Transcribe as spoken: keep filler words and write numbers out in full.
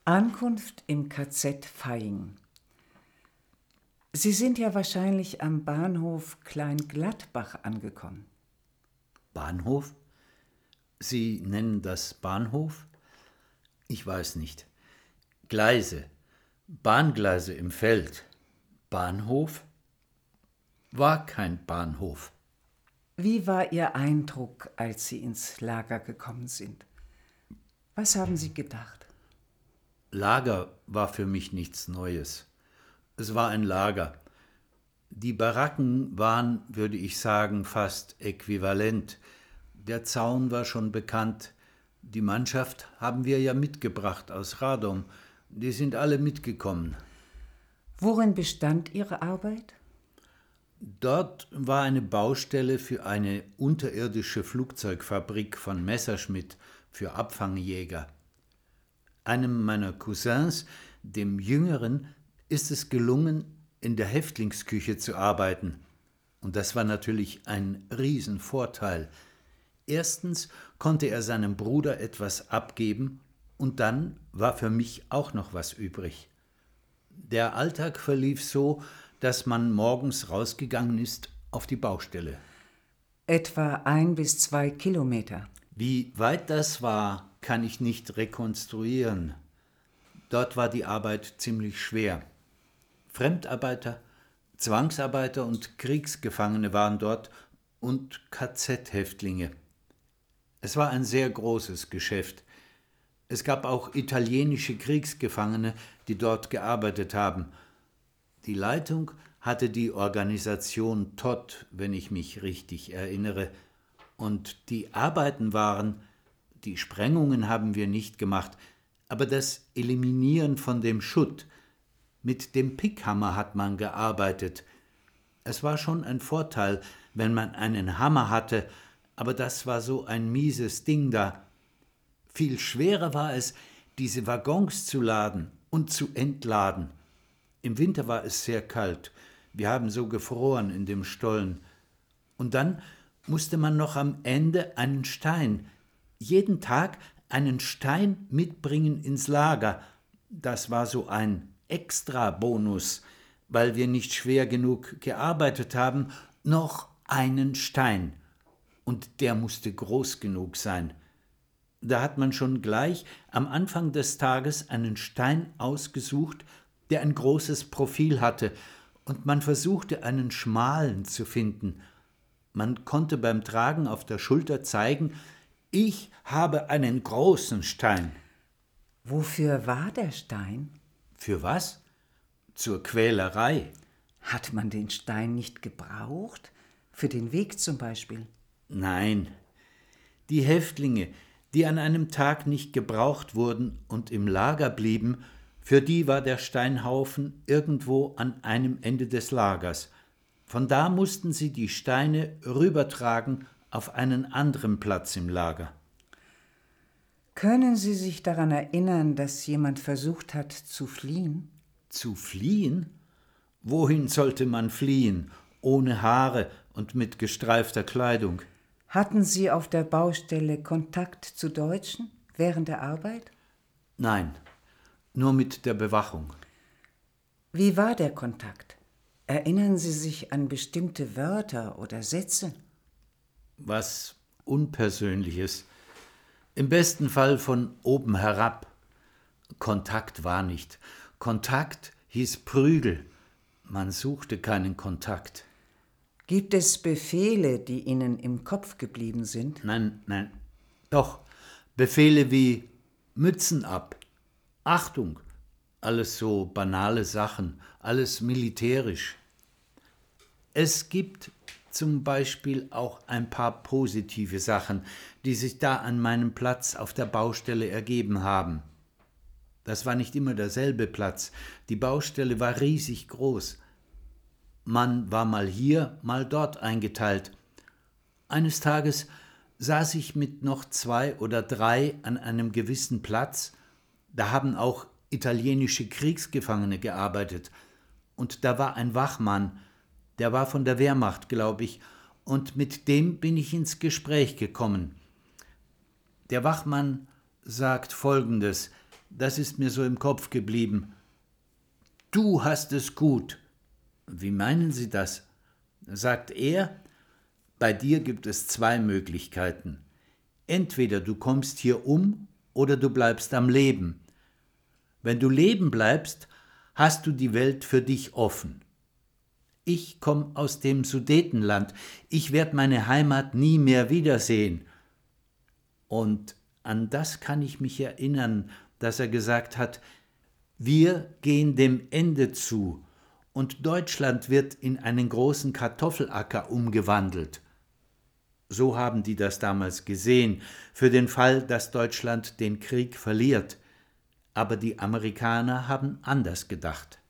Ankunft im K Z Vaihing. Sie sind ja wahrscheinlich am Bahnhof Kleingladbach angekommen. Bahnhof? Sie nennen das Bahnhof? Ich weiß nicht. Gleise, Bahngleise im Feld. Bahnhof? War kein Bahnhof. Wie war Ihr Eindruck, als Sie ins Lager gekommen sind? Was haben Sie gedacht? Lager war für mich nichts Neues. Es war ein Lager. Die Baracken waren, würde ich sagen, fast äquivalent. Der Zaun war schon bekannt. Die Mannschaft haben wir ja mitgebracht aus Radom. Die sind alle mitgekommen. Worin bestand Ihre Arbeit? Dort war eine Baustelle für eine unterirdische Flugzeugfabrik von Messerschmitt für Abfangjäger. Einem meiner Cousins, dem Jüngeren, ist es gelungen, in der Häftlingsküche zu arbeiten. Und das war natürlich ein Riesenvorteil. Erstens konnte er seinem Bruder etwas abgeben und dann war für mich auch noch was übrig. Der Alltag verlief so, dass man morgens rausgegangen ist auf die Baustelle. Etwa ein bis zwei Kilometer. Wie weit das war, kann ich nicht rekonstruieren. Dort war die Arbeit ziemlich schwer. Fremdarbeiter, Zwangsarbeiter und Kriegsgefangene waren dort und K Z-Häftlinge. Es war ein sehr großes Geschäft. Es gab auch italienische Kriegsgefangene, die dort gearbeitet haben. Die Leitung hatte die Organisation Todt, wenn ich mich richtig erinnere. Und die Arbeiten waren, die Sprengungen haben wir nicht gemacht, aber das Eliminieren von dem Schutt. Mit dem Pickhammer hat man gearbeitet. Es war schon ein Vorteil, wenn man einen Hammer hatte, aber das war so ein mieses Ding da. Viel schwerer war es, diese Waggons zu laden und zu entladen. Im Winter war es sehr kalt. Wir haben so gefroren in dem Stollen. Und dann musste man noch am Ende einen Stein, jeden Tag einen Stein mitbringen ins Lager. Das war so ein Extra-Bonus, weil wir nicht schwer genug gearbeitet haben, noch einen Stein. Und der musste groß genug sein. Da hat man schon gleich am Anfang des Tages einen Stein ausgesucht, der ein großes Profil hatte, und man versuchte, einen schmalen zu finden. Man konnte beim Tragen auf der Schulter zeigen, ich habe einen großen Stein. Wofür war der Stein? Für was? Zur Quälerei. Hat man den Stein nicht gebraucht? Für den Weg zum Beispiel? Nein. Die Häftlinge, die an einem Tag nicht gebraucht wurden und im Lager blieben, für die war der Steinhaufen irgendwo an einem Ende des Lagers. Von da mussten sie die Steine rübertragen auf einen anderen Platz im Lager. Können Sie sich daran erinnern, dass jemand versucht hat zu fliehen? Zu fliehen? Wohin sollte man fliehen, ohne Haare und mit gestreifter Kleidung? Hatten Sie auf der Baustelle Kontakt zu Deutschen während der Arbeit? Nein, nur mit der Bewachung. Wie war der Kontakt? Erinnern Sie sich an bestimmte Wörter oder Sätze? Was Unpersönliches. Im besten Fall von oben herab. Kontakt war nicht. Kontakt hieß Prügel. Man suchte keinen Kontakt. Gibt es Befehle, die Ihnen im Kopf geblieben sind? Nein, nein. Doch. Befehle wie Mützen ab. Achtung. Alles so banale Sachen. Alles militärisch. Es gibt zum Beispiel auch ein paar positive Sachen, die sich da an meinem Platz auf der Baustelle ergeben haben. Das war nicht immer derselbe Platz. Die Baustelle war riesig groß. Man war mal hier, mal dort eingeteilt. Eines Tages saß ich mit noch zwei oder drei an einem gewissen Platz. Da haben auch italienische Kriegsgefangene gearbeitet. Und da war ein Wachmann, der war von der Wehrmacht, glaube ich, und mit dem bin ich ins Gespräch gekommen. Der Wachmann sagt Folgendes: Das ist mir so im Kopf geblieben. Du hast es gut. Wie meinen Sie das? Sagt er, bei dir gibt es zwei Möglichkeiten. Entweder du kommst hier um oder du bleibst am Leben. Wenn du leben bleibst, hast du die Welt für dich offen. Ich komme aus dem Sudetenland. Ich werde meine Heimat nie mehr wiedersehen. Und an das kann ich mich erinnern, dass er gesagt hat, wir gehen dem Ende zu und Deutschland wird in einen großen Kartoffelacker umgewandelt. So haben die das damals gesehen, für den Fall, dass Deutschland den Krieg verliert. Aber die Amerikaner haben anders gedacht.